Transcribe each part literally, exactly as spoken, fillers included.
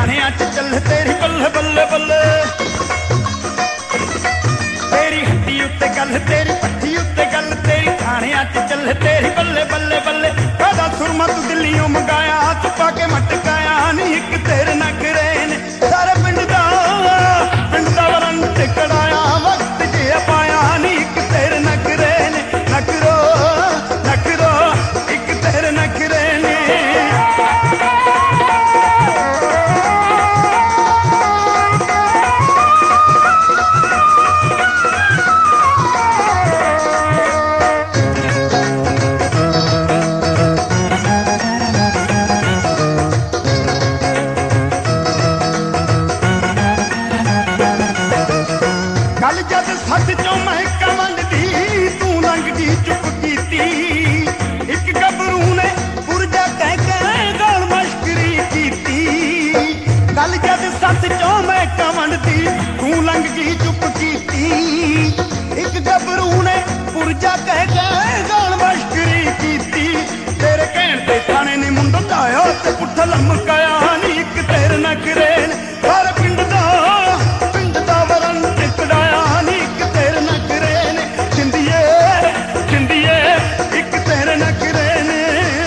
थाणियां च चल तेरी बल्ले बल्ले बल्ले तेरी हड्डी उत्ते गल तेरी पट्टी उत्ते गल तेरी थाणियां च चल तेरी बल्ले बल्ले बल्ले कादा सुरमा तू दिल्लियों मंगाया तू पाके मटकाया नी एक तेरे नखरे ने सारे पिंड दा पिंड दा वरंट कढ़ाया वक्त जे पाया नी एक तेरे नखरे ने नखरो नखरो एक तेरे नखरे ने गल जद सच चो मैं कमल दी तू लंघ दी चुप कीती एक गबरू ने पुरजा कह के गल मश्करी कीती गल जद सच चो मैं कमल दी तू लंघ दी चुप कीती एक गबरू ने पुरजा कह के गल मश्करी कीती तेरे कहण ते थाने ने मुंडो लाया ते पुट्ठा लमकाया नी एक तेरे नखरे ने सारे पिंड दा पिंड दा वरंट कढ़ाया नी एक तेरे नखरे ने जिंदिए जिंदिए एक तेरे नखरे ने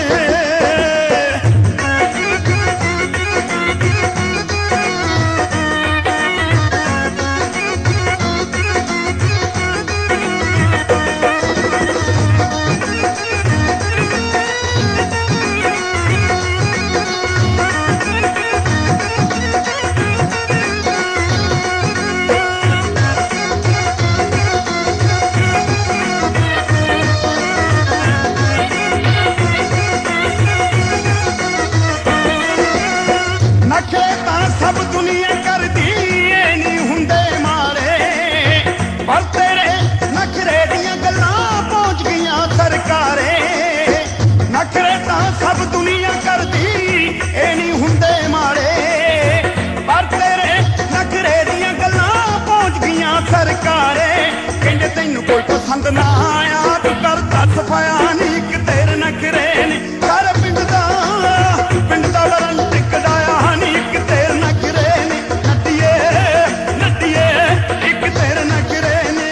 नखरे तां सब दुनिया करदी ए नी हुंदे मारे पर तेरे नखरे दियां गल्लां पहुंच गईयां सरकारे नखरे तां सब दुनिया करदी ए नी हुंदे मारे पर तेरे नखरे दियां गल्लां पहुंच गईयां सरकारे कहंदे तैनूं कोई पसंद ना आया तू करदा सफाया नी एक तेरे नखरे ने सारे पिंड दा पिंड दा वरंट कढ़ाया नी एक तेरे नखरे ने नट्टिए नट्टिए एक तेरे नखरे ने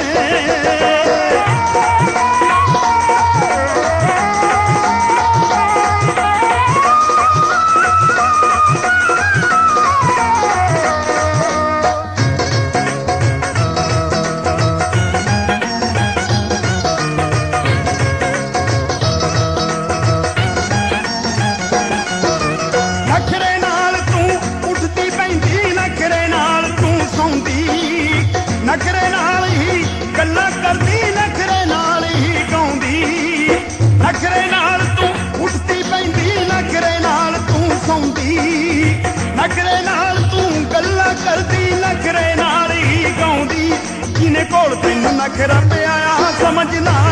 नखरे नाल तू उठदी पैंदी नखरे नाल तू सौंदी नखरे नाल ही गल्लां करदी नखरे नाल ही गाउंदी नखरे नाल तू उठदी पैंदी नखरे नाल तू सौंदी नखरे नाल तू गल्लां करदी नखरे नाल ही गाउंदी किने कोल तैनूं नखरा पिया समझ ना